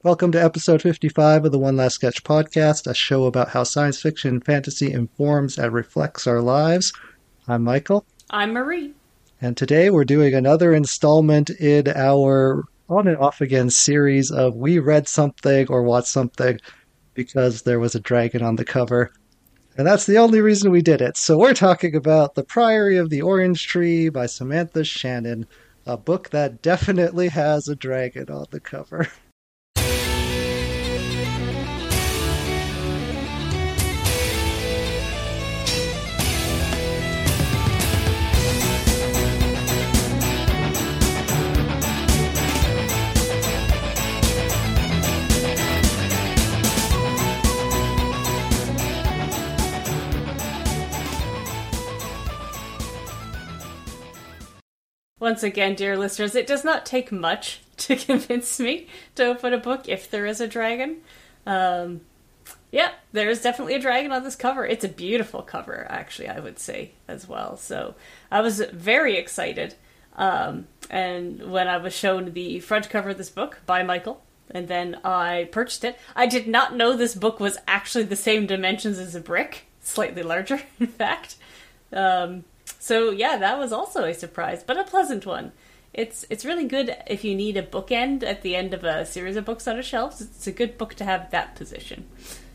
Welcome to episode 55 of the One Last Sketch podcast, a show about how science fiction and fantasy informs and reflects our lives. I'm Michael. I'm Marie. And today we're doing another installment in our on and off again series of we read something or watched something because there was a dragon on the cover. And that's the only reason we did it. So we're talking about The Priory of the Orange Tree by Samantha Shannon, a book that definitely has a dragon on the cover. Once again, dear listeners, it does not take much to convince me to open a book if there is a dragon. Yeah, there is definitely a dragon on this cover. It's a beautiful cover, actually, I would say, as well. So I was very excited. And when I was shown the front cover of this book by Michael, and then I purchased it, I did not know this book was actually the same dimensions as a brick. Slightly larger, in fact. So yeah, that was also a surprise, but a pleasant one. It's really good if you need a bookend at the end of a series of books on a shelf. It's a good book to have that position.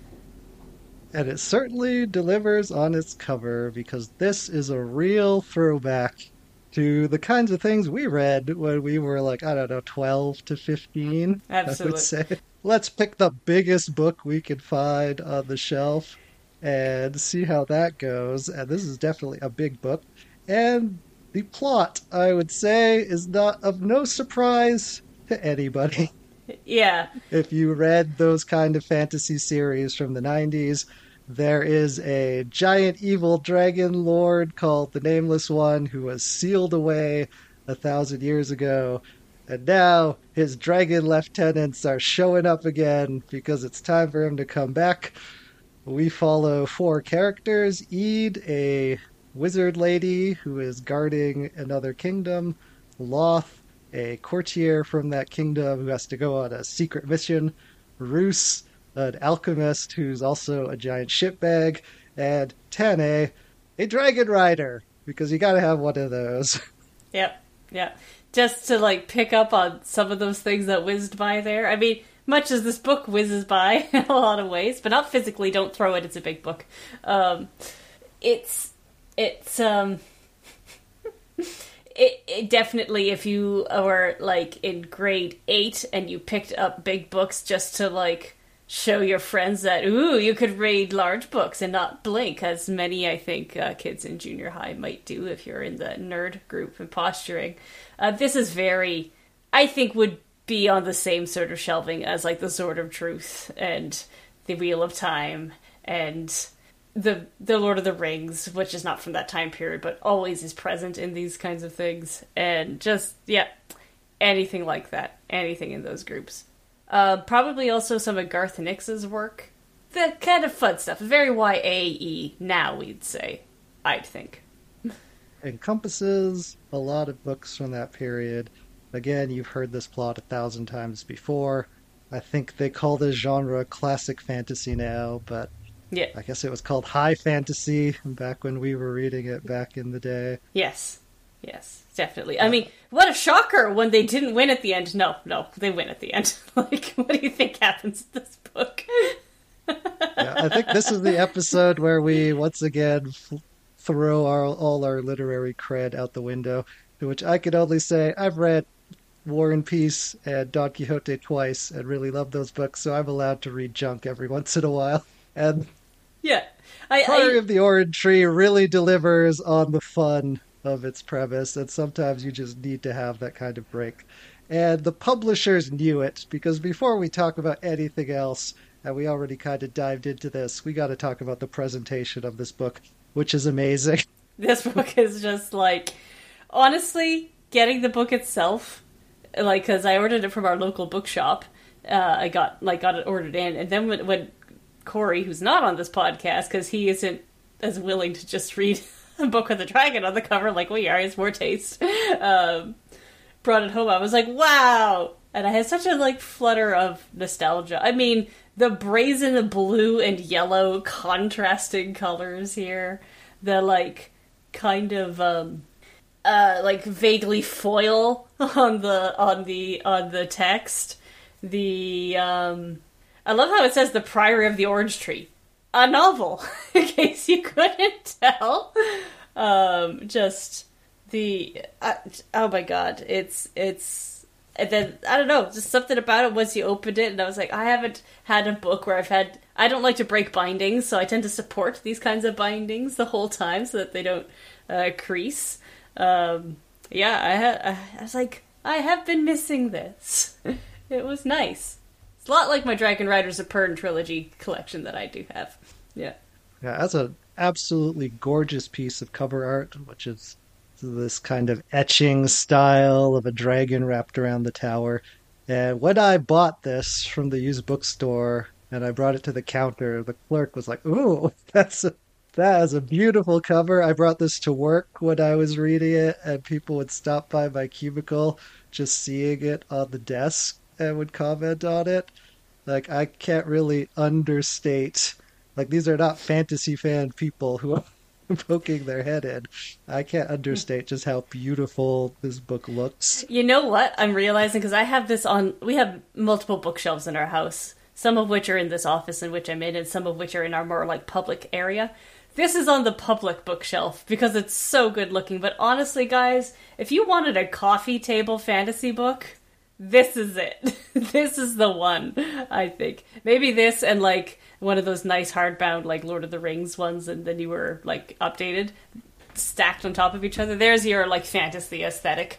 And it certainly delivers on its cover because this is a real throwback to the kinds of things we read when we were like, 12 to 15. Absolutely. I would say. Let's pick the biggest book we could find on the shelf and see how that goes. And this is definitely a big book. And the plot, I would say, is not of no surprise to anybody. Yeah. If you read those kind of fantasy series from the 90s, there is a giant evil dragon lord called the Nameless One who was sealed away 1,000 years ago. And now his dragon lieutenants are showing up again because it's time for him to come back. We follow 4 characters. Ede, a wizard lady who is guarding another kingdom. Loth, a courtier from that kingdom who has to go on a secret mission. Roos, an alchemist who's also a giant shitbag. And Tane, a dragon rider, because you gotta have one of those. Yep. Just to pick up on some of those things that whizzed by there. I mean, much as this book whizzes by in a lot of ways, but not physically. Don't throw it. It's a big book. It definitely, if you were in grade 8 and you picked up big books just to show your friends that you could read large books and not blink, as many I think kids in junior high might do if you're in the nerd group and posturing. This is very, I think, would be on the same sort of shelving as the Sword of Truth and the Wheel of Time and the Lord of the Rings, which is not from that time period, but always is present in these kinds of things. And just, yeah, anything like that. Anything in those groups. Probably also some of Garth Nix's work. That kind of fun stuff. Very YA-y now, we'd say. I'd think. Encompasses a lot of books from that period. Again, you've heard this plot 1,000 times before. I think they call this genre classic fantasy now, but yeah, I guess it was called high fantasy back when we were reading it back in the day. Yes, definitely. I mean, what a shocker when they didn't win at the end. No, they win at the end. What do you think happens in this book? Yeah, I think this is the episode where we once again throw all our literary cred out the window, to which I could only say I've read War and Peace and Don Quixote twice and really love those books, so I'm allowed to read junk every once in a while. And yeah, Priory of the Orange Tree really delivers on the fun of its premise, and sometimes you just need to have that kind of break. And the publishers knew it, because before we talk about anything else, and we already kind of dived into this, we got to talk about the presentation of this book, which is amazing. This book is just honestly, getting the book itself, because I ordered it from our local bookshop, I got it ordered in, and then when Corey, who's not on this podcast, because he isn't as willing to just read a book with a dragon on the cover like we are, he has more taste, brought it home, I was like, wow, And I had such a, like, flutter of nostalgia. I mean, the brazen blue and yellow contrasting colors here. The, like, kind of, like, vaguely foil on the text. The, I love how it says The Priory of the Orange Tree. A novel, in case you couldn't tell. Just the, oh my god, it's, and then, I don't know, just something about it once you opened it, and I was like, I haven't had a book where I don't like to break bindings, so I tend to support these kinds of bindings the whole time so that they don't crease. I was like, I have been missing this. It was nice. It's a lot like my Dragon Riders of Pern trilogy collection that I do have. Yeah. Yeah, that's an absolutely gorgeous piece of cover art, which is this kind of etching style of a dragon wrapped around the tower. And when I bought this from the used bookstore and I brought it to the counter, the clerk was like, "Ooh, that is a beautiful cover." I brought this to work when I was reading it, and people would stop by my cubicle just seeing it on the desk and would comment on it. Like, I can't really understate. Like, these are not fantasy fan people who are poking their head in. I can't understate just how beautiful this book looks. You know what? I'm realizing, because we have multiple bookshelves in our house, some of which are in this office in which I'm in, and some of which are in our more, like, public area. This is on the public bookshelf because it's so good looking. But honestly, guys, if you wanted a coffee table fantasy book, this is it. This is the one, I think. Maybe this and, like, one of those nice hardbound, like, Lord of the Rings ones, and then you were, like, updated, stacked on top of each other. There's your, like, fantasy aesthetic.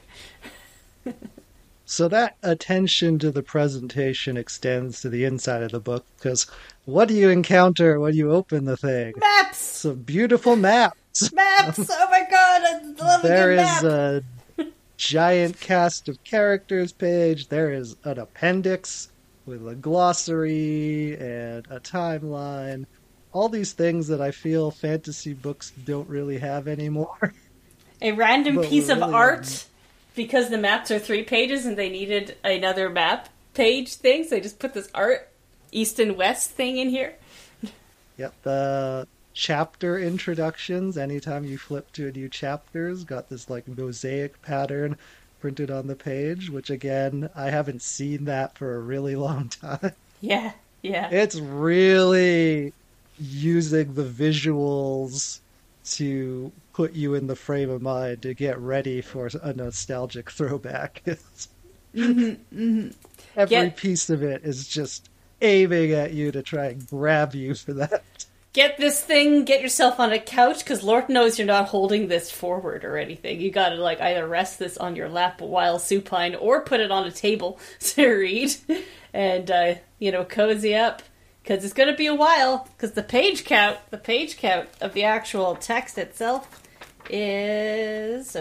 So that attention to the presentation extends to the inside of the book, because what do you encounter when you open the thing? Maps! Some beautiful maps! Maps! Oh my god, I love a good map! There is a giant cast of characters page. There is an appendix with a glossary and a timeline. All these things that I feel fantasy books don't really have anymore. A random But piece of really art, because the maps are 3 pages and they needed another map page thing, so they just put this art east and west thing in here. Yep, the chapter introductions, anytime you flip to a new chapters, got this like mosaic pattern printed on the page, which again, I haven't seen that for a really long time. Yeah. It's really using the visuals to put you in the frame of mind to get ready for a nostalgic throwback. Every piece of it is just aiming at you to try and grab you for that. Get this thing, get yourself on a couch, because Lord knows you're not holding this forward or anything. You gotta, like, either rest this on your lap while supine, or put it on a table to read, and, cozy up, because it's gonna be a while, because the page count of the actual text itself is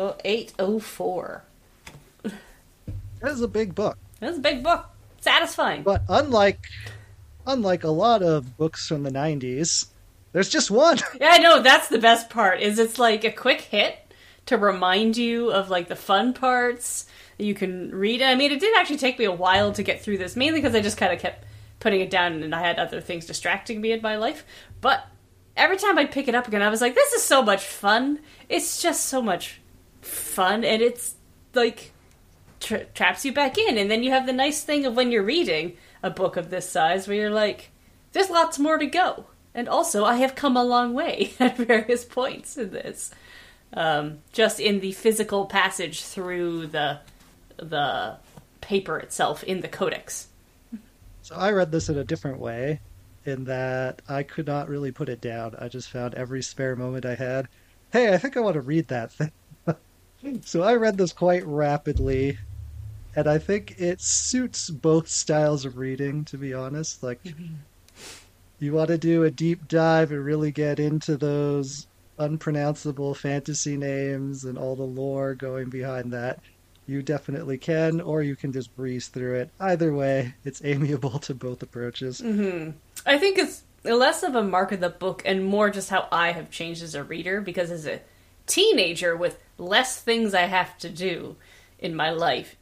804. That is a big book. That's a big book. Satisfying. But unlike a lot of books from the 90s, there's just one. Yeah, I know, that's the best part, is it's like a quick hit to remind you of, like, the fun parts that you can read. I mean, it did actually take me a while to get through this, mainly because I just kind of kept putting it down and I had other things distracting me in my life. But every time I'd pick it up again, I was like, this is so much fun. It's just so much fun, and it's, like, traps you back in. And then you have the nice thing of when you're reading a book of this size where you're like, there's lots more to go. And also, I have come a long way at various points in this. Just in the physical passage through the paper itself in the codex. So I read this in a different way, in that I could not really put it down. I just found every spare moment I had, hey, I think I want to read that thing. So I read this quite rapidly, and I think it suits both styles of reading, to be honest. Like, you want to do a deep dive and really get into those unpronounceable fantasy names and all the lore going behind that, you definitely can, or you can just breeze through it. Either way, it's amiable to both approaches. Mm-hmm. I think it's less of a mark of the book and more just how I have changed as a reader, because as a teenager with less things I have to do in my life, it's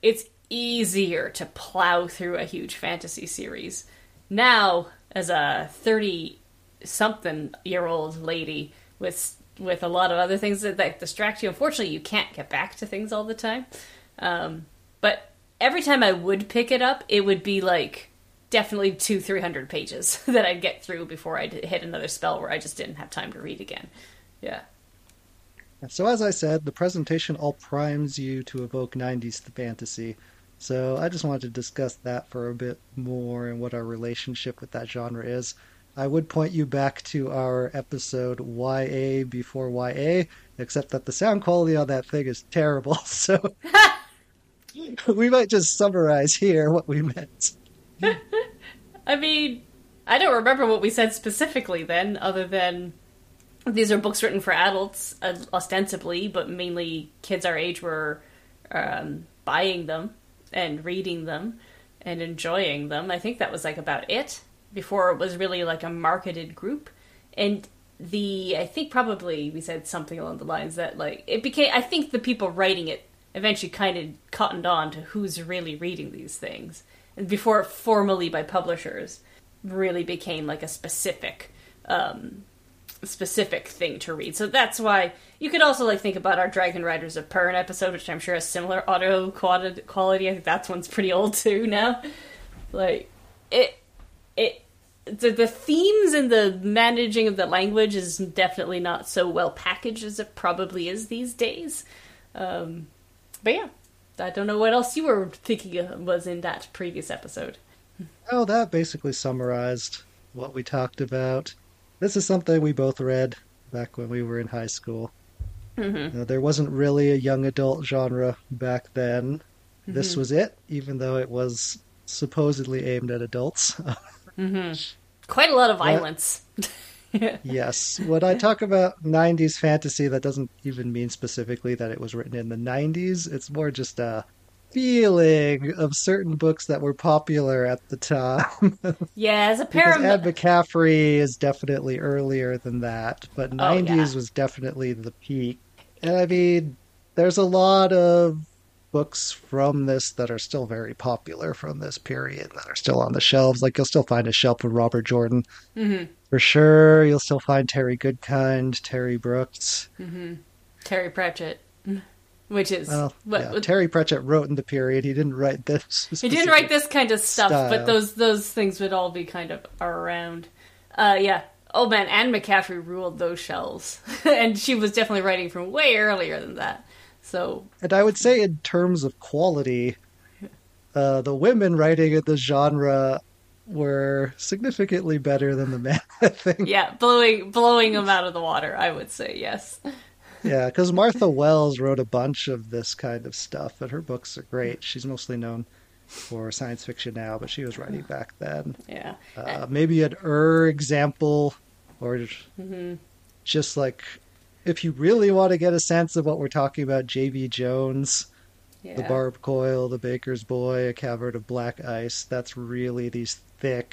easier to plow through a huge fantasy series. Now, as a 30-something-year-old lady with a lot of other things that distract you, unfortunately, you can't get back to things all the time. But every time I would pick it up, it would be like definitely 200-300 pages that I'd get through before I'd hit another spell where I just didn't have time to read again. Yeah. So as I said, the presentation all primes you to evoke 90s fantasy. So I just wanted to discuss that for a bit more and what our relationship with that genre is. I would point you back to our episode YA before YA, except that the sound quality on that thing is terrible. So we might just summarize here what we meant. I mean, I don't remember what we said specifically then, other than these are books written for adults, ostensibly, but mainly kids our age were buying them and reading them and enjoying them. I think that was like about it before it was really like a marketed group. And I think probably we said something along the lines that like it became, I think the people writing it eventually kind of cottoned on to who's really reading these things. And before it formally by publishers really became like a specific thing to read. So that's why you could also like think about our Dragon Riders of Pern episode, which I'm sure has similar audio quality. I think that one's pretty old too now. Like the themes and the managing of the language is definitely not so well packaged as it probably is these days. But yeah, I don't know what else you were thinking was in that previous episode. Oh, that basically summarized what we talked about. This is something we both read back when we were in high school. Mm-hmm. There wasn't really a young adult genre back then. Mm-hmm. This was it, even though it was supposedly aimed at adults. Mm-hmm. Quite a lot of violence. Yes. When I talk about 90s fantasy, that doesn't even mean specifically that it was written in the 90s. It's more just a feeling of certain books that were popular at the time. Yeah, as a pair of... Anne McCaffrey is definitely earlier than that, but 90s was definitely the peak. And I mean, there's a lot of books from this that are still very popular from this period that are still on the shelves. Like, you'll still find a shelf of Robert Jordan. Mm-hmm. For sure. You'll still find Terry Goodkind, Terry Brooks. Mm-hmm. Terry Pratchett. Which is... Terry Pratchett wrote in the period. He didn't write this. He didn't write this kind of stuff, style. But those things would all be kind of around. Yeah. Oh man, Anne McCaffrey ruled those shelves. And she was definitely writing from way earlier than that. So... And I would say in terms of quality, the women writing in the genre were significantly better than the men, I think. Yeah, blowing them out of the water, I would say, yes. Yeah, because Martha Wells wrote a bunch of this kind of stuff, and her books are great. She's mostly known for science fiction now, but she was writing back then. Yeah. Maybe an example, or just like, if you really want to get a sense of what we're talking about, J.B. Jones, The Barbed Coil, The Baker's Boy, A Cavern of Black Ice, that's really these thick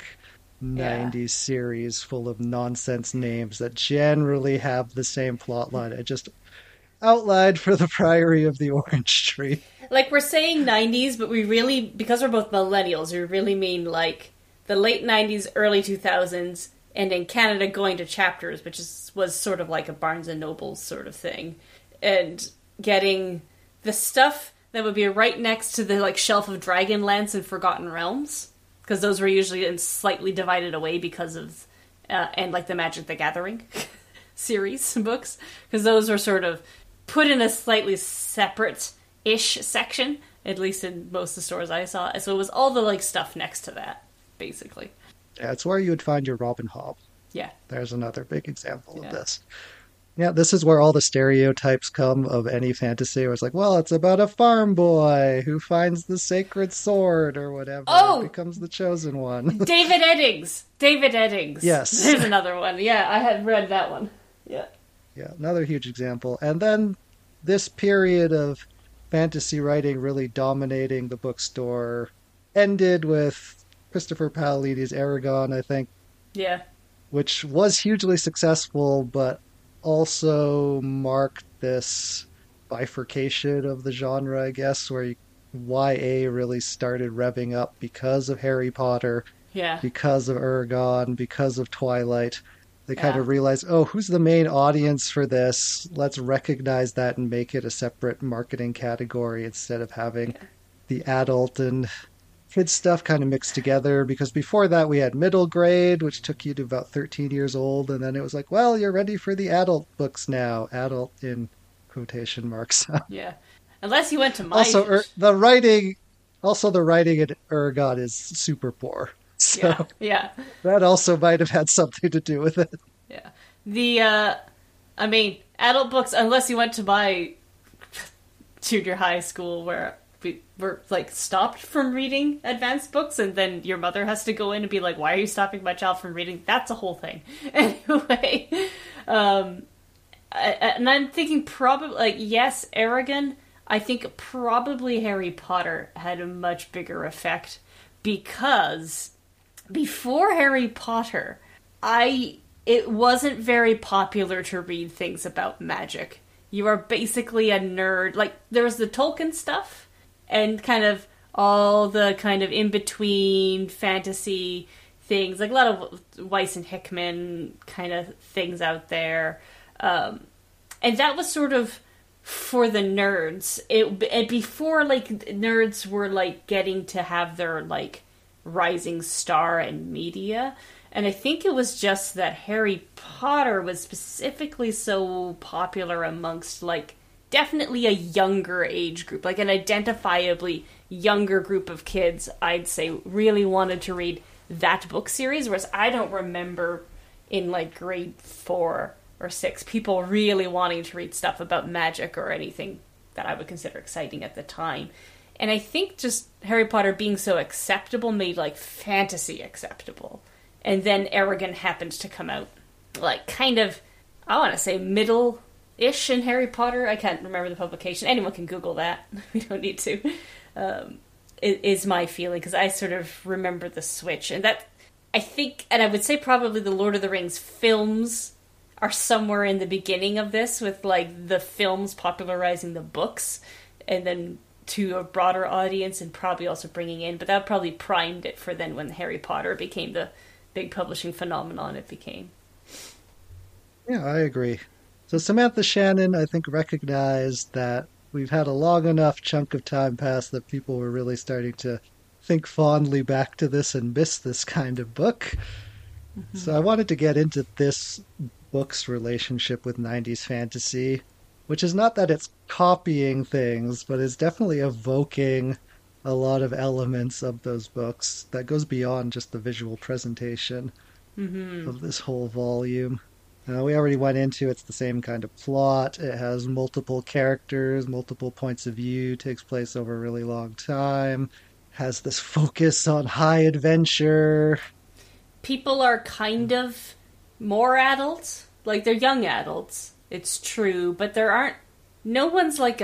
90s series full of nonsense names that generally have the same plot line. I just outlined for the Priory of the Orange Tree. Like, we're saying 90s, but we really, because we're both millennials, we really mean like the late 90s, early 2000s, and in Canada going to Chapters, which was sort of like a Barnes and Noble sort of thing, and getting the stuff that would be right next to the like shelf of Dragonlance and Forgotten Realms, because those were usually slightly divided away because of and like the Magic the Gathering series books, because those were sort of put in a slightly separate-ish section, at least in most of the stores I saw. So it was all the like stuff next to that, basically. Yeah, it's where you would find your Robin Hobb. Yeah. There's another big example of this. Yeah, this is where all the stereotypes come of any fantasy. Where it's like, well, it's about a farm boy who finds the sacred sword or whatever. Oh! And becomes the chosen one. David Eddings. Yes. There's another one. Yeah, I had read that one. Yeah. Yeah, another huge example. And then this period of fantasy writing really dominating the bookstore ended with Christopher Paolini's Eragon, I think. Yeah. Which was hugely successful, but also marked this bifurcation of the genre, I guess, where YA really started revving up because of Harry Potter, Yeah. because of Eragon, because of Twilight. They kind Yeah. of realized, oh, who's the main audience for this? Let's recognize that and make it a separate marketing category instead of having the adult and kids stuff kind of mixed together. Because before that, we had middle grade, which took you to about 13 years old. And then it was like, well, you're ready for the adult books now. Adult in quotation marks. Yeah. Unless you went to my Also, the writing, the writing in Eragon is super poor. So yeah, yeah, that also might have had something to do with it. yeah. I mean, adult books. Unless you went to my junior high school, where we were like stopped from reading advanced books, and then your mother has to go in and be like, "Why are you stopping my child from reading?" That's a whole thing. Anyway, and I'm thinking probably like yes, Eragon. I think probably Harry Potter had a much bigger effect because before Harry Potter, it wasn't very popular to read things about magic. You are basically a nerd. Like there was the Tolkien stuff and kind of all the kind of in-between fantasy things, like a lot of Weiss and Hickman kind of things out there. And that was sort of for the nerds. And before like nerds were like getting to have their like rising star in media. And I think it was just that Harry Potter was specifically so popular amongst like definitely a younger age group, like an identifiably younger group of kids, I'd say really wanted to read that book series, whereas I don't remember in like grade 4 or 6 people really wanting to read stuff about magic or anything that I would consider exciting at the time. And I think just Harry Potter being so acceptable made like fantasy acceptable. And then Eragon happened to come out like kind of, I want to say middle-ish in Harry Potter. I can't remember the publication. Anyone can Google that. We don't need to. It is my feeling because I sort of remember the switch. And that, I think, and I would say probably the Lord of the Rings films are somewhere in the beginning of this with like the films popularizing the books and then to a broader audience and probably also bringing in, but that probably primed it for then when Harry Potter became the big publishing phenomenon it became. Yeah, I agree. So Samantha Shannon, I think, recognized that we've had a long enough chunk of time pass that people were really starting to think fondly back to this and miss this kind of book. Mm-hmm. So I wanted to get into this book's relationship with 90s fantasy, which is not that it's copying things, but it's definitely evoking a lot of elements of those books that goes beyond just the visual presentation of this whole volume. We already went into it's the same kind of plot. It has multiple characters, multiple points of view, takes place over a really long time, has this focus on high adventure. People are kind of more adults, like they're young adults. It's true, but there aren't. No one's like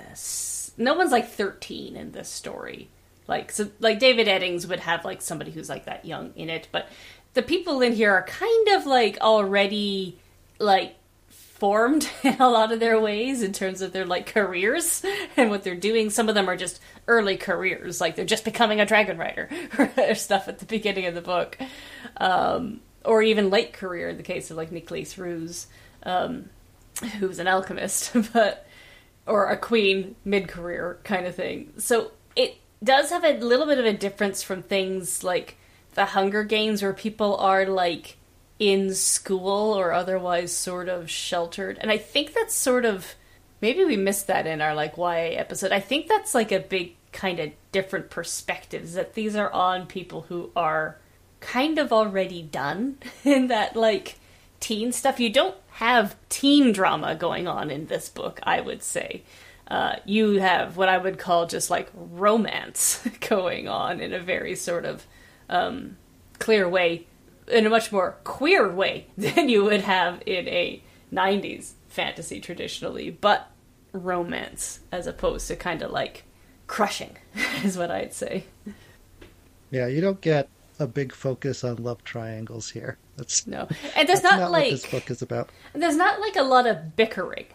13 in this story. Like David Eddings would have like somebody who's like that young in it, but the people in here are kind of like already like formed in a lot of their ways in terms of their like careers and what they're doing. Some of them are just early careers, like they're just becoming a dragon rider or stuff at the beginning of the book, or even late career in the case of like Nicholas Ruse, who's an alchemist, or a queen mid-career kind of thing. So it does have a little bit of a difference from things like the Hunger Games, where people are like in school or otherwise sort of sheltered. And I think that's sort of, maybe we missed that in our like YA episode. I think that's like a big kind of different perspectives, that these are on people who are kind of already done in that like teen stuff. You don't have teen drama going on in this book, I would say. You have what I would call just like romance going on in a very sort of clear way, in a much more queer way than you would have in a 90s fantasy traditionally, but romance as opposed to kind of like crushing is what I'd say. Yeah, you don't get a big focus on love triangles here. No, and there's not like what this book is about. There's not like a lot of bickering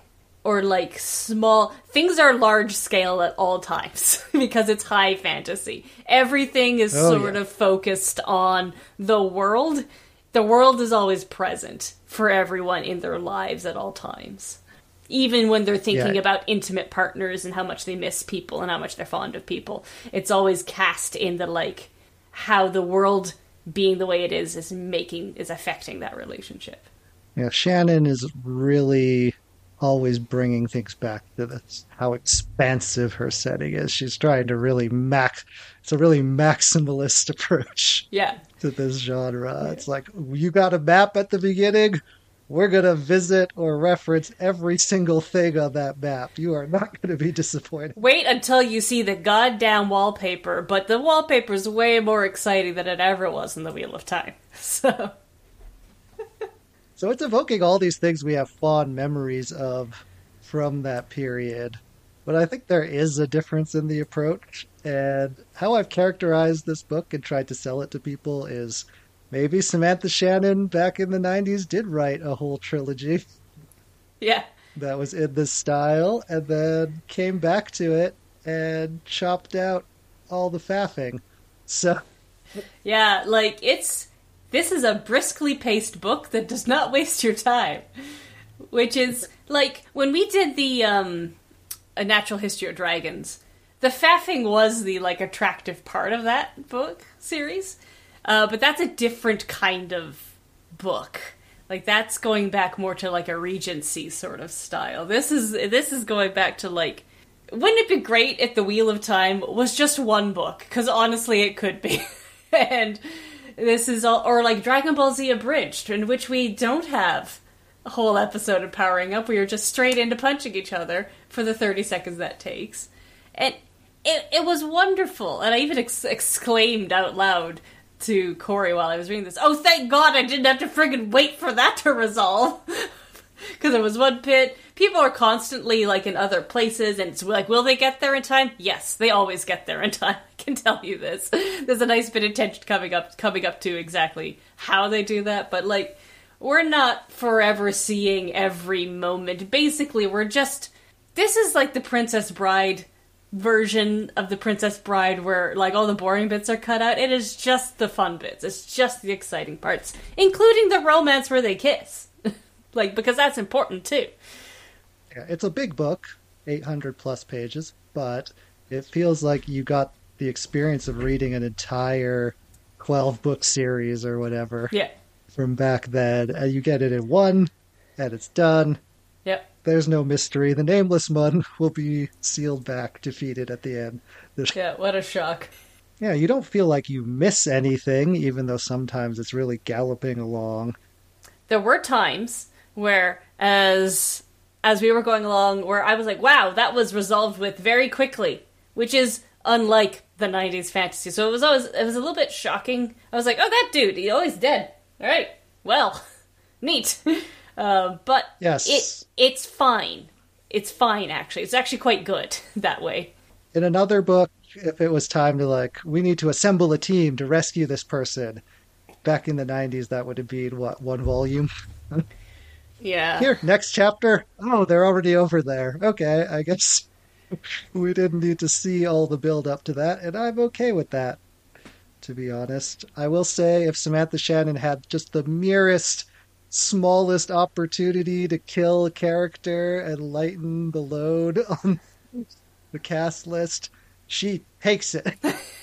or like small things are large scale at all times because it's high fantasy. Everything is sort of focused on the world. The world is always present for everyone in their lives at all times. Even when they're thinking about intimate partners and how much they miss people and how much they're fond of people, it's always cast in the like how the world being the way it is affecting that relationship. Yeah, Shannon is really always bringing things back to this, how expansive her setting is. She's trying to really it's a really maximalist approach to this genre. It's like, you got a map at the beginning, we're going to visit or reference every single thing on that map. You are not going to be disappointed. Wait until you see the goddamn wallpaper, but the wallpaper's way more exciting than it ever was in the Wheel of Time. So it's evoking all these things we have fond memories of from that period. But I think there is a difference in the approach. And how I've characterized this book and tried to sell it to people is maybe Samantha Shannon back in the 90s did write a whole trilogy. Yeah. That was in this style, and then came back to it and chopped out all the faffing. So. Yeah, like this is a briskly paced book that does not waste your time. Which is, like, when we did the A Natural History of Dragons, the faffing was the, like, attractive part of that book series. But that's a different kind of book. Like, that's going back more to, like, a Regency sort of style. This is going back to, like, wouldn't it be great if The Wheel of Time was just one book? Because honestly, it could be. And this is all, or like Dragon Ball Z Abridged, in which we don't have a whole episode of powering up. We are just straight into punching each other for the 30 seconds that takes. And it was wonderful. And I even exclaimed out loud to Corey while I was reading this, "Oh, thank God I didn't have to friggin' wait for that to resolve." Because there was one pit. People are constantly, like, in other places, and it's like, will they get there in time? Yes, they always get there in time. I can tell you this. There's a nice bit of tension coming up to exactly how they do that, but, like, we're not forever seeing every moment. Basically, this is like the Princess Bride version of the Princess Bride where, like, all the boring bits are cut out. It is just the fun bits. It's just the exciting parts, including the romance where they kiss. Like, because that's important, too. Yeah, it's a big book, 800 plus pages, but it feels like you got the experience of reading an entire 12-book series or whatever from back then. And you get it in one, and it's done. Yep. There's no mystery. The Nameless One will be sealed back, defeated at the end. Yeah, what a shock. Yeah, you don't feel like you miss anything, even though sometimes it's really galloping along. There were times where, as we were going along, where I was like, wow, that was resolved with very quickly, which is unlike the 90s fantasy. So it was a little bit shocking. I was like, oh, that dude, he's dead. All right, well, neat. But yes, it's fine. It's fine, actually. It's actually quite good that way. In another book, if it was time to, like, we need to assemble a team to rescue this person, back in the 90s, that would have been, what, one volume? Yeah. Here, next chapter. Oh, they're already over there. Okay, I guess we didn't need to see all the build up to that, and I'm okay with that, to be honest. I will say, if Samantha Shannon had just the merest, smallest opportunity to kill a character and lighten the load on the cast list, she takes it.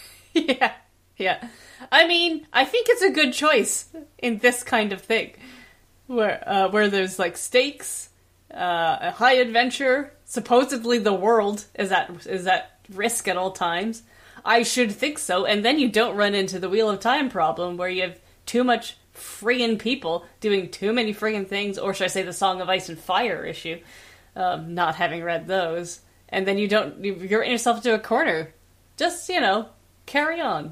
Yeah. I mean, I think it's a good choice in this kind of thing. Where there's, like, stakes, a high adventure, supposedly the world is at risk at all times. I should think so, and then you don't run into the Wheel of Time problem where you have too much friggin' people doing too many friggin' things, or should I say the Song of Ice and Fire issue, not having read those. And then you're getting yourself into a corner. Just, carry on.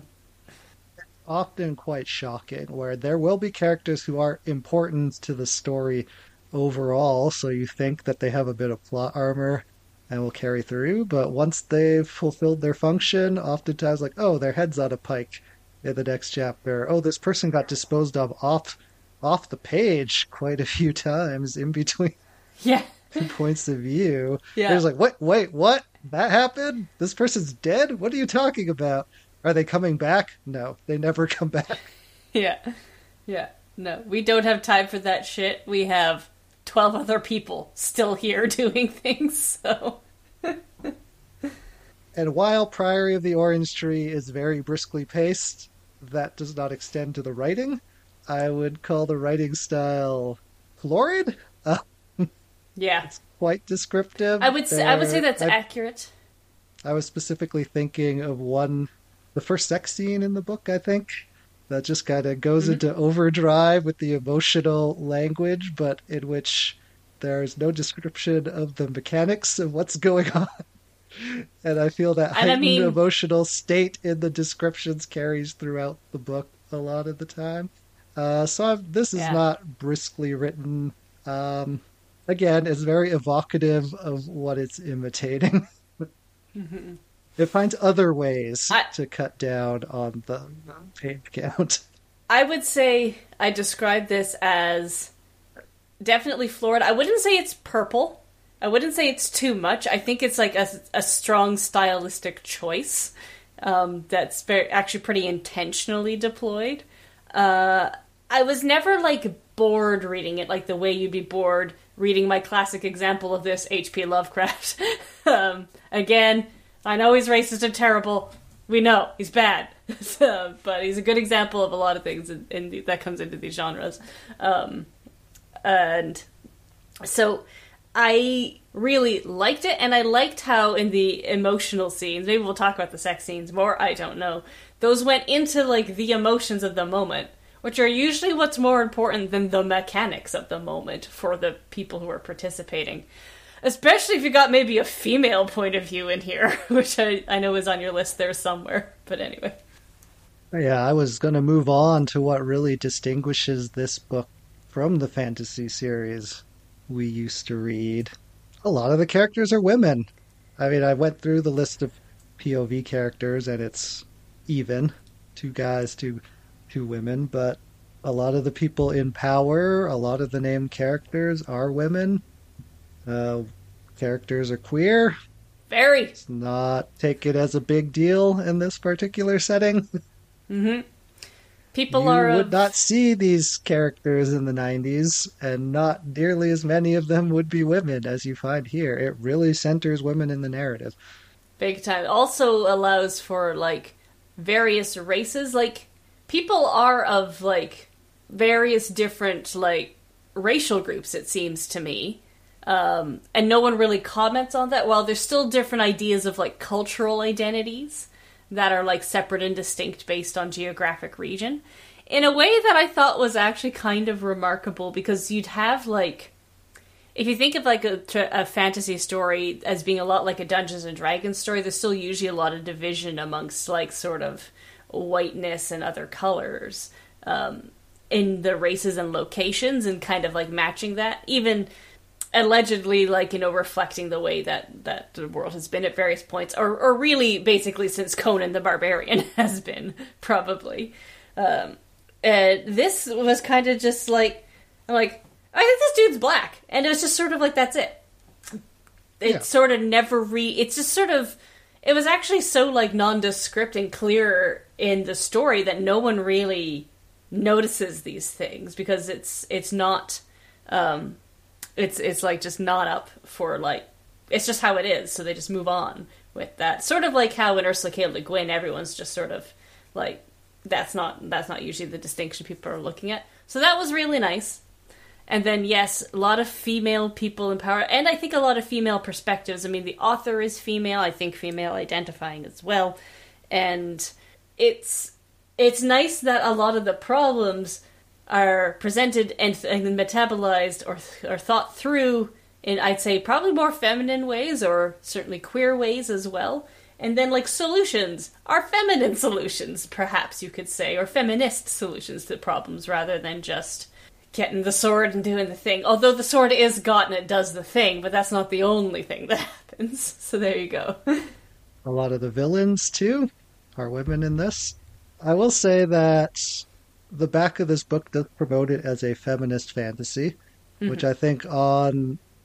Often quite shocking, where there will be characters who are important to the story overall, so you think that they have a bit of plot armor and will carry through, but once they've fulfilled their function, oftentimes like, oh, their head's on a pike in the next chapter. Oh, this person got disposed of off the page quite a few times in between. Yeah. points of view. Yeah. There's like, wait, what? That happened? This person's dead? What are you talking about? Are they coming back? No, they never come back. Yeah. Yeah. No, we don't have time for that shit. We have 12 other people still here doing things, so. And while Priory of the Orange Tree is very briskly paced, that does not extend to the writing. I would call the writing style florid. Yeah. Quite descriptive. I would say that's accurate. I was specifically thinking of the first sex scene in the book, I think, that just kind of goes into overdrive with the emotional language, but in which there's no description of the mechanics of what's going on. And I feel that heightened emotional state in the descriptions carries throughout the book a lot of the time. This is not briskly written. Again, it's very evocative of what it's imitating. It finds other ways to cut down on the page count. I would say I describe this as definitely florid. I wouldn't say it's purple. I wouldn't say it's too much. I think it's like a strong stylistic choice that's actually pretty intentionally deployed. I was never like bored reading it like the way you'd be bored reading my classic example of this, H.P. Lovecraft. Again, I know he's racist and terrible. We know he's bad, but he's a good example of a lot of things that comes into these genres. And so I really liked it, and I liked how in the emotional scenes, maybe we'll talk about the sex scenes more, I don't know, those went into like the emotions of the moment, which are usually what's more important than the mechanics of the moment for the people who are participating. Especially if you got maybe a female point of view in here, which I know is on your list there somewhere. But anyway. Yeah, I was going to move on to what really distinguishes this book from the fantasy series we used to read. A lot of the characters are women. I mean, I went through the list of POV characters, and it's even. 2 guys, two women, but a lot of the people in power, a lot of the named characters are women. Characters are queer. Very. It's not taken as a big deal in this particular setting. Mm-hmm. You would not see these characters in the 90s, and not nearly as many of them would be women as you find here. It really centers women in the narrative. Big time. Also allows for, like, various races. Like, people are of, like, various different, like, racial groups, it seems to me. And no one really comments on that. While there's still different ideas of, like, cultural identities that are, like, separate and distinct based on geographic region. In a way that I thought was actually kind of remarkable, because you'd have, like... If you think of, like, a fantasy story as being a lot like a Dungeons & Dragons story, there's still usually a lot of division amongst, like, sort of whiteness and other colors in the races and locations, and kind of, like, matching that. Even... allegedly, like, you know, reflecting the way that the world has been at various points, or really basically since Conan the Barbarian has been, probably. This was kind of just like, I'm like, I think this dude's black, and it was just sort of like, that's it. It sort of never it's just sort of, it was actually so, like, nondescript and clear in the story that no one really notices these things, because it's not, it's like just not up for, like, it's just how it is, so they just move on with that. Sort of like how in Ursula K. Le Guin, everyone's just sort of like, that's not usually the distinction people are looking at. So that was really nice. And then, yes, a lot of female people in power, and I think a lot of female perspectives. I mean, the author is female, I think female identifying as well. And it's nice that a lot of the problems are presented and metabolized or thought through in, I'd say, probably more feminine ways, or certainly queer ways as well. And then, like, solutions are feminine solutions, perhaps you could say, or feminist solutions to problems, rather than just getting the sword and doing the thing. Although the sword is got and it does the thing, but that's not the only thing that happens. So there you go. A lot of the villains, too, are women in this. I will say that the back of this book does promote it as a feminist fantasy, which I think on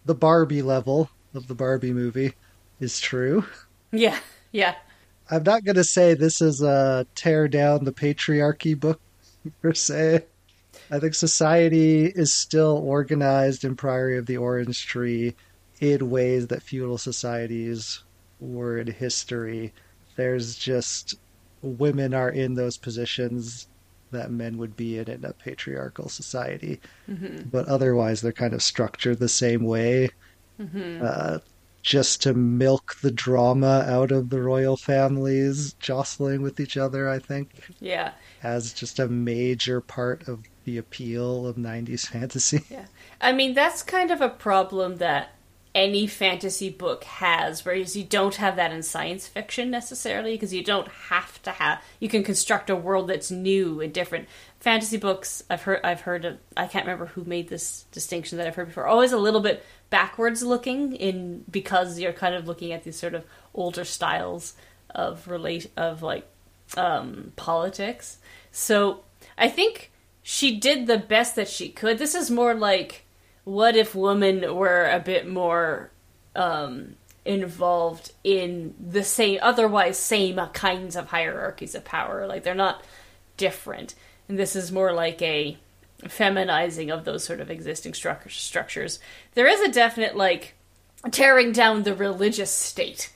the Barbie level of the Barbie movie is true. Yeah, yeah, I'm not going to say this is a tear down the patriarchy book per se. I think society is still organized in Priory of the Orange Tree in ways that feudal societies were in history. There's just women are in those positions that men would be in a patriarchal society. But otherwise, they're kind of structured the same way, uh, just to milk the drama out of the royal families jostling with each other, I think, yeah. as just a major part of the appeal of 90s fantasy. Yeah. I mean, that's kind of a problem that any fantasy book has, whereas you don't have that in science fiction necessarily, because you don't have to have, you can construct a world that's new and different. Fantasy books, I've heard of, I can't remember who made this distinction that I've heard before, always a little bit backwards looking in, because you're kind of looking at these sort of older styles of politics. So I think she did the best that she could. This is more like, what if women were a bit more involved in the otherwise same kinds of hierarchies of power? Like, they're not different. And this is more like a feminizing of those sort of existing structures. There is a definite, like, tearing down the religious state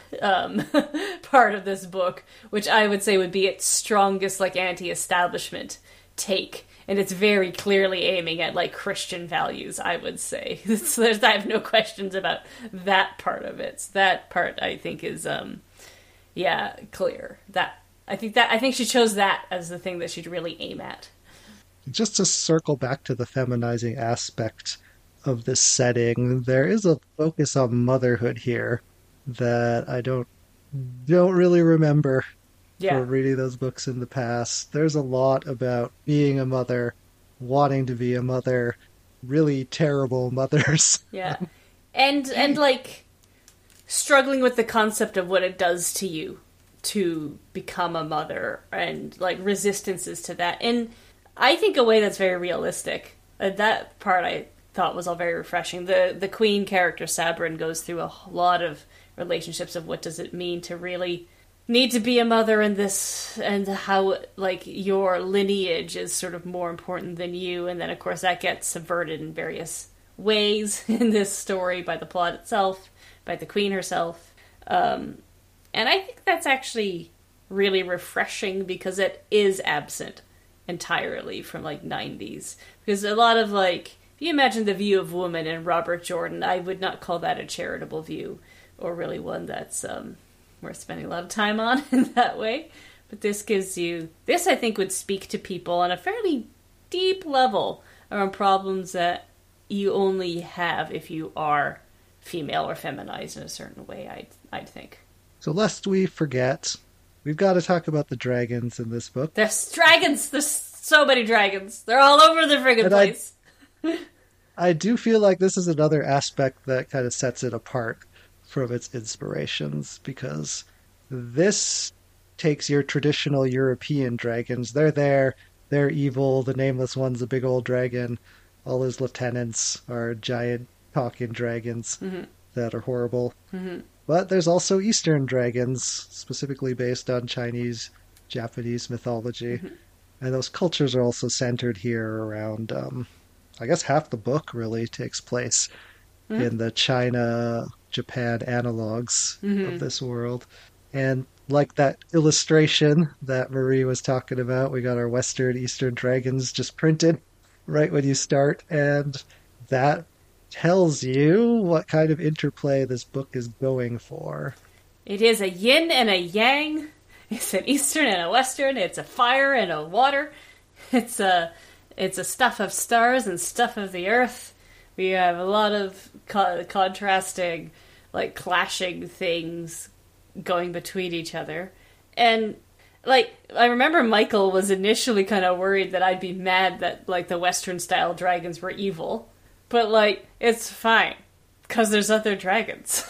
part of this book, which I would say would be its strongest, like, anti-establishment take. And it's very clearly aiming at, like, Christian values, I would say. So I have no questions about that part of it. So that part, I think, is, clear. I think she chose that as the thing that she'd really aim at. Just to circle back to the feminizing aspect of this setting, there is a focus on motherhood here that I don't really remember for reading those books in the past. There's a lot about being a mother, wanting to be a mother, really terrible mothers. Yeah. And like struggling with the concept of what it does to you to become a mother, and like resistances to that. And I think a way that's very realistic. That part I thought was all very refreshing. The queen character Sabrin goes through a lot of relationships of what does it mean to really need to be a mother in this, and how like your lineage is sort of more important than you. And then of course that gets subverted in various ways in this story by the plot itself, by the queen herself. And I think that's actually really refreshing, because it is absent entirely from like 90s. Because a lot of like, if you imagine the view of woman in Robert Jordan, I would not call that a charitable view, or really one that's worth spending a lot of time on in that way. But this I think would speak to people on a fairly deep level around problems that you only have if you are female or feminized in a certain way, I'd think. So lest we forget, we've got to talk about the dragons in this book. There's dragons! There's so many dragons! They're all over the friggin' place! I do feel like this is another aspect that kind of sets it apart from its inspirations, because this takes your traditional European dragons. They're there, they're evil, the Nameless One's a big old dragon, all his lieutenants are giant talking dragons that are horrible. But there's also Eastern dragons, specifically based on Chinese, Japanese mythology. And those cultures are also centered here around, I guess half the book really takes place in the China, Japan analogs of this world. And like that illustration that Marie was talking about, we got our Western, Eastern dragons just printed right when you start. And that tells you what kind of interplay this book is going for. It is a yin and a yang. It's an Eastern and a Western. It's a fire and a water. It's a stuff of stars and stuff of the earth. We have a lot of contrasting, like, clashing things going between each other. And, like, I remember Michael was initially kind of worried that I'd be mad that, like, the Western-style dragons were evil. But, like, it's fine, because there's other dragons.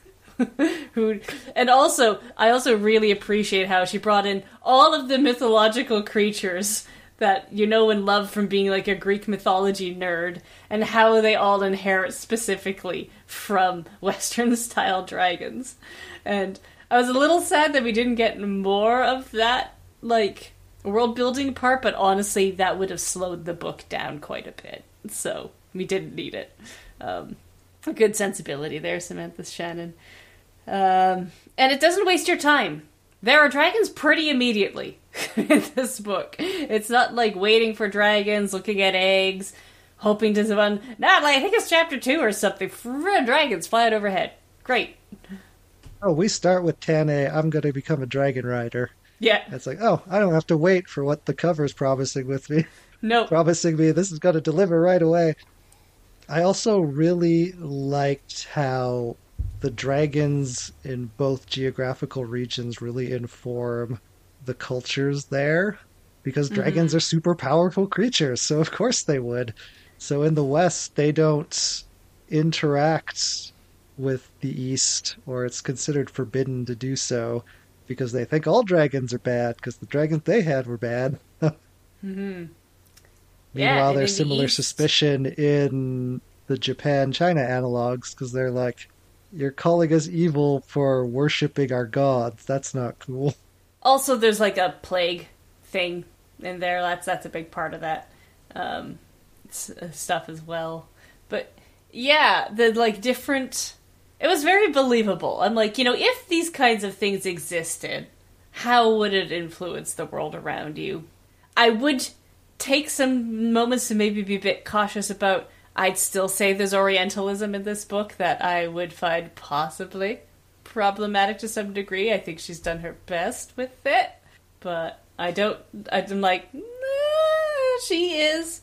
I also really appreciate how she brought in all of the mythological creatures that you know and love from being like a Greek mythology nerd, and how they all inherit specifically from Western style dragons. And I was a little sad that we didn't get more of that, like, world building part, but honestly, that would have slowed the book down quite a bit. So we didn't need it. A good sensibility there, Samantha Shannon. And it doesn't waste your time. There are dragons pretty immediately in this book. It's not like waiting for dragons, looking at eggs, hoping to run. Not like, I think it's chapter 2 or something. Dragons flying overhead. Great. Oh, we start with Tane, I'm going to become a dragon rider. Yeah. It's like, oh, I don't have to wait for what the cover's promising with me. Nope. Promising me this is going to deliver right away. I also really liked how the dragons in both geographical regions really inform the cultures there, because dragons are super powerful creatures, so of course they would. So in the West, they don't interact with the East, or it's considered forbidden to do so, because they think all dragons are bad, because the dragons they had were bad. Meanwhile, there's similar suspicion in the Japan-China analogs, because they're like, you're calling us evil for worshipping our gods. That's not cool. Also, there's like a plague thing in there. That's a big part of that stuff as well. But yeah, the like different... It was very believable. I'm like, if these kinds of things existed, how would it influence the world around you? I would take some moments to maybe be a bit cautious about. I'd still say there's Orientalism in this book that I would find possibly problematic to some degree. I think she's done her best with it, but I'm like, nah, she is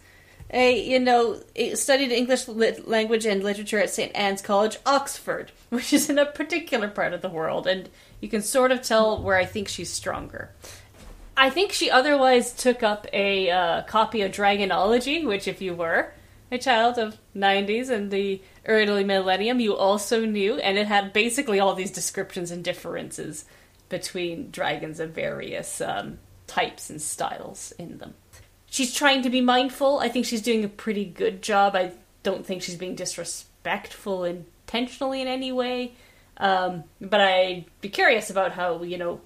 studied English language and literature at St. Anne's College, Oxford, which is in a particular part of the world, and you can sort of tell where I think she's stronger. I think she otherwise took up a copy of Dragonology, which if you were a child of 90s and the early millennium, you also knew, and it had basically all these descriptions and differences between dragons of various types and styles in them. She's trying to be mindful. I think she's doing a pretty good job. I don't think she's being disrespectful intentionally in any way. But I'd be curious about how,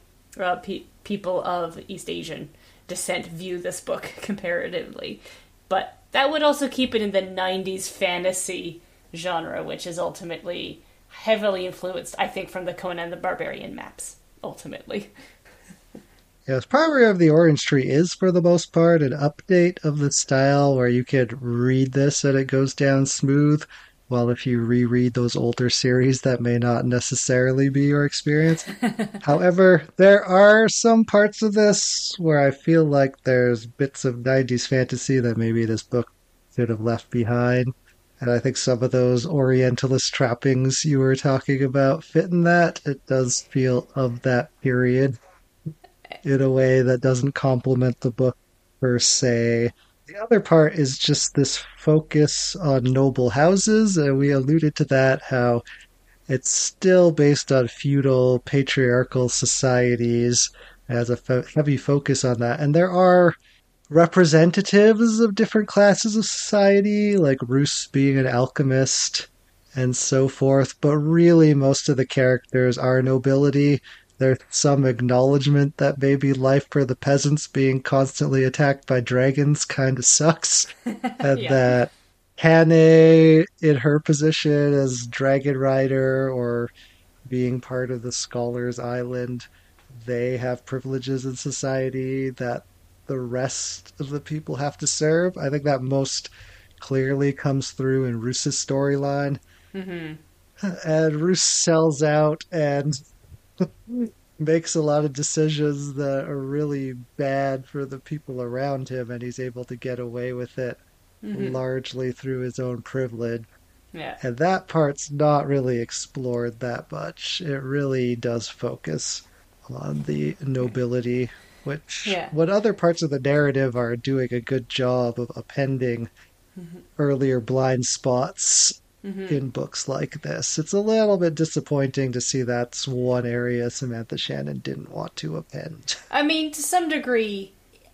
people of East Asian descent view this book comparatively. But that would also keep it in the 90s fantasy genre, which is ultimately heavily influenced, I think, from the Conan the Barbarian maps, ultimately. Yes, Primary of the Orange Tree is, for the most part, an update of the style where you could read this and it goes down smooth, while if you reread those older series, that may not necessarily be your experience. However, there are some parts of this where I feel like there's bits of 90s fantasy that maybe this book should have left behind. And I think some of those Orientalist trappings you were talking about fit in that. It does feel of that period in a way that doesn't complement the book per se. The other part is just this focus on noble houses, and we alluded to that, how it's still based on feudal, patriarchal societies. It has a heavy focus on that. And there are representatives of different classes of society, like Roos being an alchemist and so forth, but really most of the characters are nobility. There's some acknowledgement that maybe life for the peasants being constantly attacked by dragons kind of sucks. And that Hane, in her position as dragon rider or being part of the Scholars Island, they have privileges in society that the rest of the people have to serve. I think that most clearly comes through in Roos's storyline. And Roos sells out and makes a lot of decisions that are really bad for the people around him, and he's able to get away with it largely through his own privilege. Yeah. And that part's not really explored that much. It really does focus on the nobility, which what other parts of the narrative are doing a good job of appending earlier blind spots in books like this. It's a little bit disappointing to see that's one area Samantha Shannon didn't want to append. I mean, to some degree,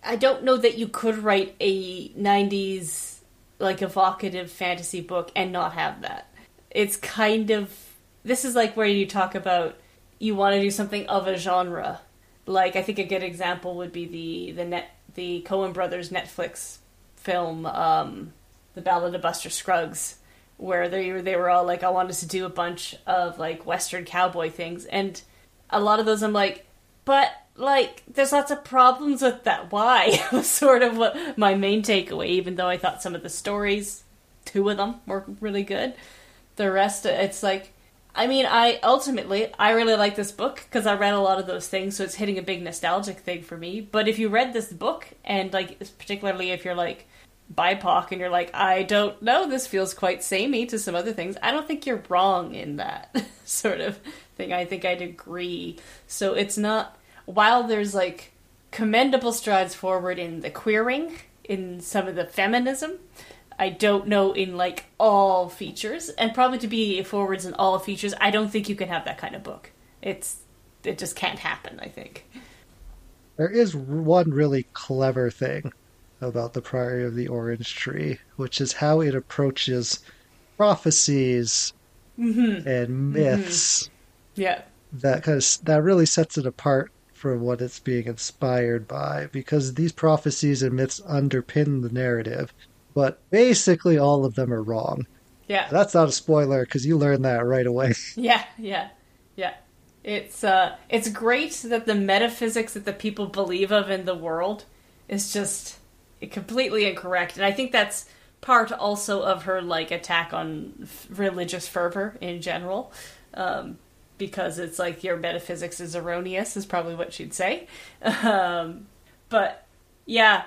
I don't know that you could write a 90s like evocative fantasy book and not have that. It's kind of, this is like where you talk about you want to do something of a genre. Like I think a good example would be the Coen Brothers Netflix film, The Ballad of Buster Scruggs, where they were all like, I wanted to do a bunch of like Western cowboy things, and a lot of those I'm like, but like there's lots of problems with that. Why? Was sort of what my main takeaway. Even though I thought some of the stories, 2 of them were really good, the rest it's like. I mean, I really like this book because I read a lot of those things, so it's hitting a big nostalgic thing for me. But if you read this book, and like particularly if you're like BIPOC and you're like, I don't know, this feels quite samey to some other things, I don't think you're wrong in that sort of thing. I think I'd agree. So it's not, while there's like commendable strides forward in the queering, in some of the feminism, I don't know in like all features, and probably to be forwards in all features, I don't think you can have that kind of book. It just can't happen, I think. There is one really clever thing about The Priory of the Orange Tree, which is how it approaches prophecies and myths. Yeah. That really sets it apart from what it's being inspired by, because these prophecies and myths underpin the narrative. But basically all of them are wrong. Yeah. That's not a spoiler, because you learn that right away. Yeah. It's great that the metaphysics that the people believe of in the world is just completely incorrect. And I think that's part also of her like attack on religious fervor in general. Because it's like your metaphysics is erroneous is probably what she'd say. But yeah,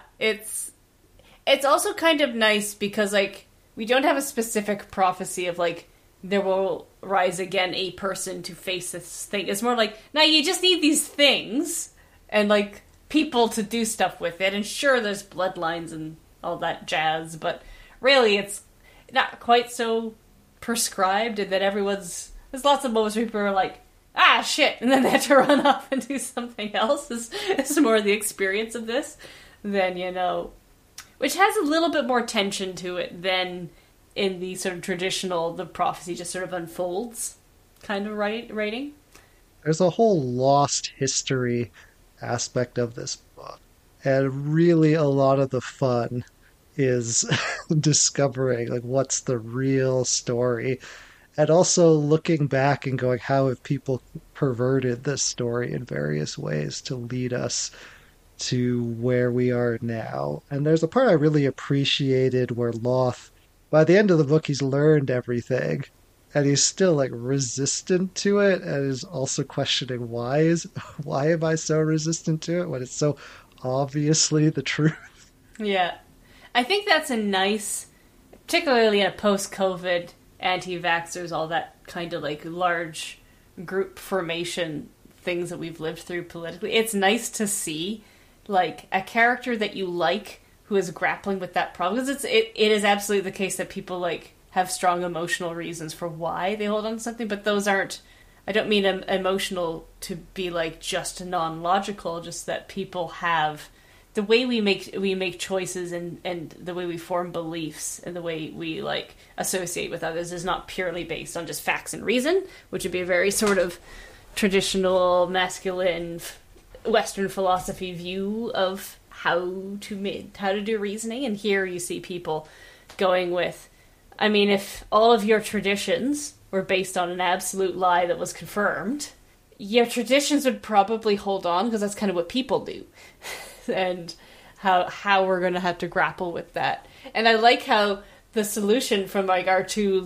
it's also kind of nice because, like, we don't have a specific prophecy of, like, there will rise again a person to face this thing. It's more like, now you just need these things and, like, people to do stuff with it. And sure, there's bloodlines and all that jazz, but really it's not quite so prescribed, and that there's lots of moments where people are like, ah, shit, and then they have to run off and do something else. It's more the experience of this than, which has a little bit more tension to it than in the sort of traditional, the prophecy just sort of unfolds kind of writing. There's a whole lost history aspect of this book. And really a lot of the fun is discovering like what's the real story. And also looking back and going, how have people perverted this story in various ways to lead us to where we are now. And there's a part I really appreciated where Loth, by the end of the book, he's learned everything, and he's still like resistant to it, and is also questioning why am I so resistant to it when it's so obviously the truth. Yeah, I think that's a nice, particularly in a post-COVID anti-vaxxers, all that kind of like large group formation things that we've lived through politically. It's nice to see like a character that you like who is grappling with that problem, because it is absolutely the case that people like have strong emotional reasons for why they hold on to something, but those aren't, I don't mean emotional to be like just non-logical, just that people have the way we make choices and the way we form beliefs and the way we like associate with others is not purely based on just facts and reason, which would be a very sort of traditional masculine Western philosophy view of how to do reasoning. And here you see people going with, I mean, if all of your traditions were based on an absolute lie that was confirmed, your traditions would probably hold on, because that's kind of what people do. And how we're going to have to grapple with that. And I like how the solution from like our two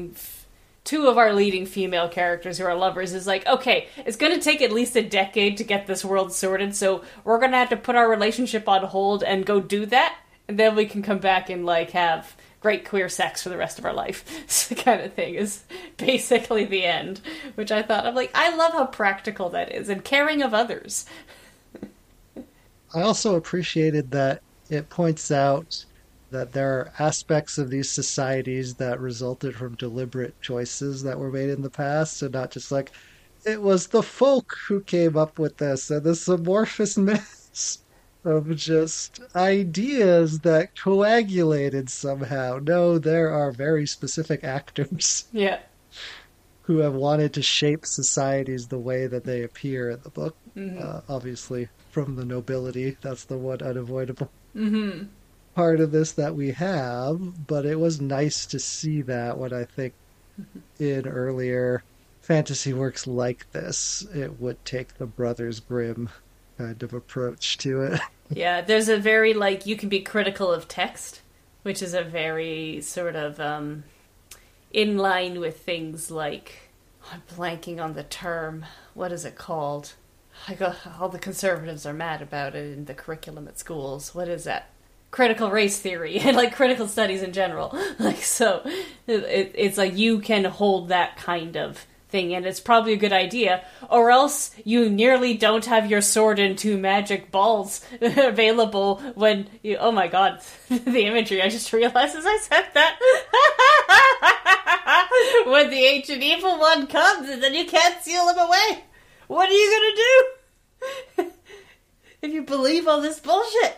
of our leading female characters who are lovers is like, okay, it's going to take at least a decade to get this world sorted, so we're going to have to put our relationship on hold and go do that, and then we can come back and like have great queer sex for the rest of our life. Kind of thing is basically the end, which I thought, I'm like, I love how practical that is and caring of others. I also appreciated that it points out that there are aspects of these societies that resulted from deliberate choices that were made in the past, so not just like, it was the folk who came up with this and this amorphous mess. of just ideas that coagulated somehow. No, there are very specific actors Yeah. who have wanted to shape societies the way that they appear in the book. Obviously, from the nobility, that's the one unavoidable part of this that we have, but it was nice to see that when I think in earlier fantasy works like this, it would take the Brothers Grimm kind of approach to it. Yeah, there's a very, like, you can be critical of text, which is a very sort of in line with things like, I'm blanking on the term. What is it called? I got, all the conservatives are mad about it in the curriculum at schools. What is that? Critical race theory and like critical studies in general. Like, so it's like you can hold that kind of thing, and it's probably a good idea, or else you nearly don't have your sword and two magic balls available when you, oh my god, the imagery, I just realized as I said that. When the ancient evil one comes and then you can't seal him away, what are you gonna do? If you believe all this bullshit.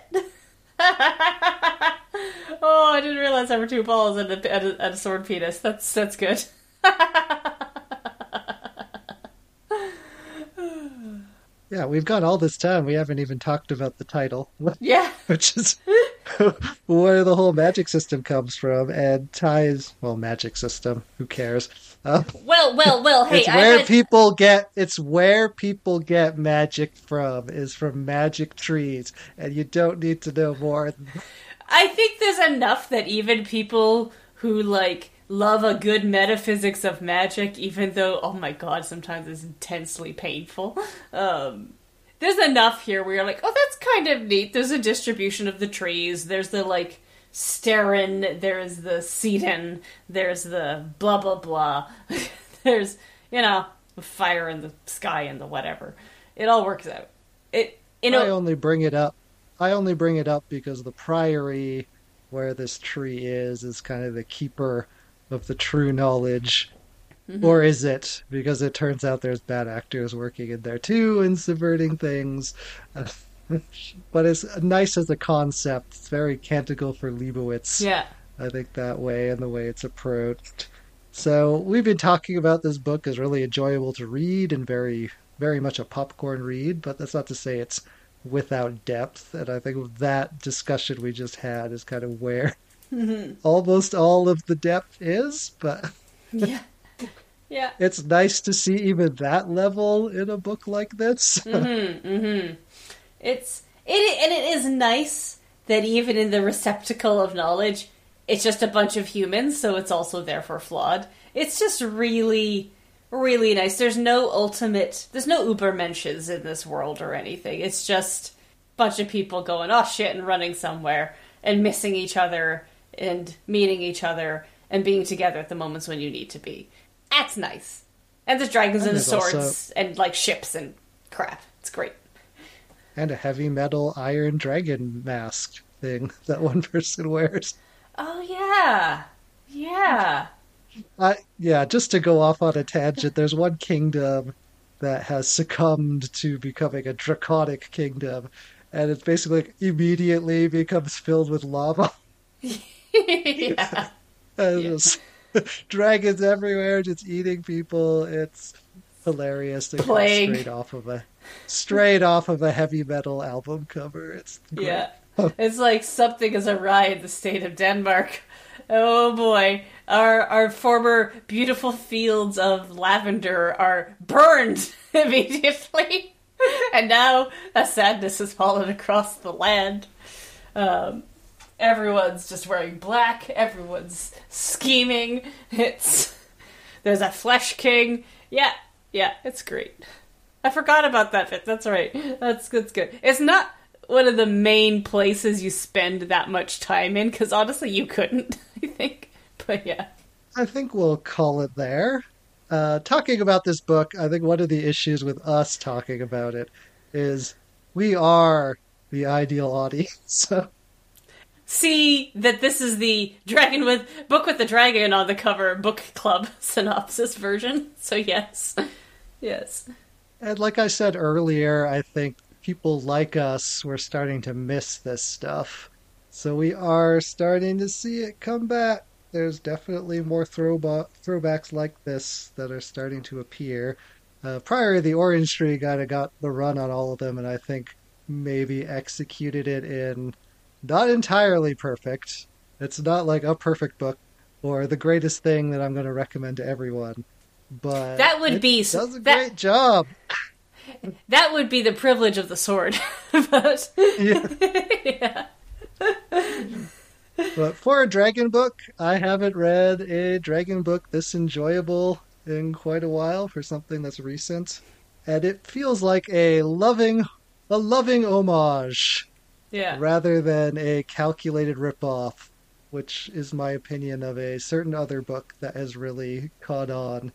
Oh, I didn't realize there were two balls and a sword penis. That's good. Yeah, we've got all this time. We haven't even talked about the title, Yeah. which is where the whole magic system comes from and ties, well, magic system, who cares? Well. Hey, it's where people get magic from, is from magic trees, and you don't need to know more. I think there's enough that even people who like love a good metaphysics of magic, even though, oh my god, sometimes it's intensely painful. There's enough here where you're like, oh, that's kind of neat. There's a distribution of the trees. There's the like Sterin. There's the Cetin. There's the blah blah blah. There's, the fire in the sky and the whatever. It all works out. I only bring it up. I only bring it up because the priory where this tree is kind of the keeper of the true knowledge. Or is it? Because it turns out there's bad actors working in there too and subverting things. But it's nice as a concept. It's very Canticle for Leibowitz. Yeah. I think that way and the way it's approached. So we've been talking about this book as really enjoyable to read and very, very much a popcorn read, but that's not to say it's without depth. And I think that discussion we just had is kind of where almost all of the depth is, but Yeah. Yeah. it's nice to see even that level in a book like this. It is nice that even in the receptacle of knowledge, it's just a bunch of humans, so it's also therefore flawed. It's just really, really nice. There's no Ubermensches in this world or anything. It's just a bunch of people going, oh shit, and running somewhere, and missing each other, and meeting each other, and being together at the moments when you need to be. That's nice. And there's dragons and swords, and like ships and crap. It's great. And a heavy metal iron dragon mask thing that one person wears. Oh, yeah. Yeah. Yeah, just to go off on a tangent, there's one kingdom that has succumbed to becoming a draconic kingdom, and it basically immediately becomes filled with lava. Yeah. And just dragons everywhere, just eating people. It's hilarious. Plague. Straight off of a heavy metal album cover. It's great. Yeah. It's like something is awry in the state of Denmark. Oh boy. Our former beautiful fields of lavender are burned immediately. And now a sadness has fallen across the land. Everyone's just wearing black. Everyone's scheming. There's a Flesh King. Yeah, it's great. I forgot about that bit. That's right. That's good. It's not one of the main places you spend that much time in, because honestly you couldn't, I think. But yeah. I think we'll call it there. Talking about this book, I think one of the issues with us talking about it is we are the ideal audience. See that this is the book with the dragon on the cover book club synopsis version. So yes. And like I said earlier, I think people like us were starting to miss this stuff. So we are starting to see it come back. There's definitely more throwbacks like this that are starting to appear. Prior, the Orange Tree kind of got the run on all of them, and I think maybe executed it in not entirely perfect. It's not like a perfect book or the greatest thing that I'm going to recommend to everyone, but That would it be does a that great job. that would be the privilege of the sword. But Yeah. yeah. But for a dragon book, I haven't read a dragon book this enjoyable in quite a while for something that's recent. And it feels like a loving homage Yeah. rather than a calculated ripoff, which is my opinion of a certain other book that has really caught on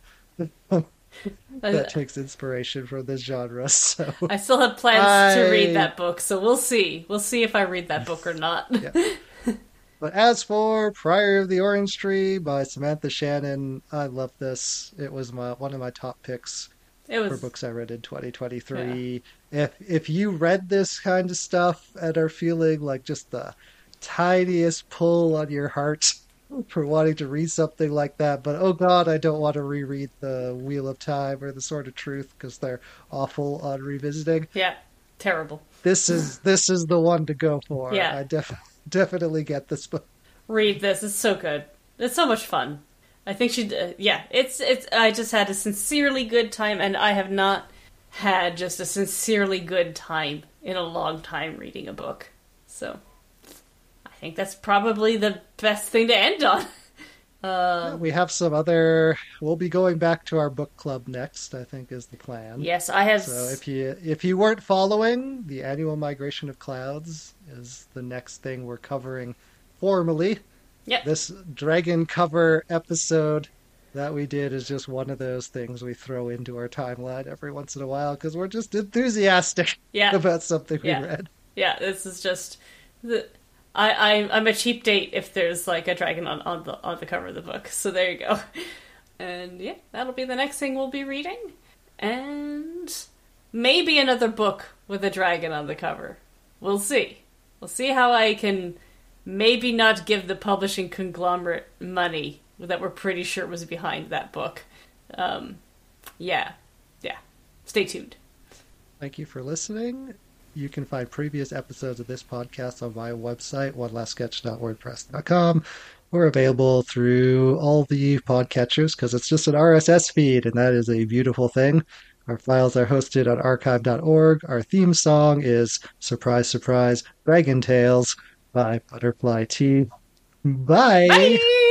I, that takes inspiration from this genre. So I still have plans to read I that book, so we'll see. We'll see if I read that book or not. yeah. But as for Prior of the Orange Tree by Samantha Shannon, I love this. It was one of my top picks It for was books I read in yeah. 2023. If you read this kind of stuff and are feeling like just the tiniest pull on your heart for wanting to read something like that, but oh god, I don't want to reread The Wheel of Time or The Sword of Truth because they're awful on revisiting. Yeah. Terrible. This is the one to go for. Yeah. I definitely get this book. Read this. It's so good. It's so much fun. I think she. Yeah. It's. I just had a sincerely good time, and I have not had just a sincerely good time in a long time reading a book. So I think that's probably the best thing to end on. We have some other. We'll be going back to our book club next, I think is the plan. Yes, I have. So if you weren't following, the annual migration of clouds is the next thing we're covering formally. Yep. This dragon cover episode that we did is just one of those things we throw into our timeline every once in a while because we're just enthusiastic Yeah. about something we Yeah. read. Yeah. This is just the. I'm a cheap date if there's like a dragon on the cover of the book. So there you go. And yeah, that'll be the next thing we'll be reading. And maybe another book with a dragon on the cover. We'll see. We'll see how I can maybe not give the publishing conglomerate money that we're pretty sure was behind that book. Yeah. Yeah. Stay tuned. Thank you for listening. You can find previous episodes of this podcast on my website, onelastsketch.wordpress.com. We're available through all the podcatchers because it's just an RSS feed, and that is a beautiful thing. Our files are hosted on archive.org. Our theme song is Surprise, Surprise, Dragon Tales by Butterfly Tea. Bye! Bye!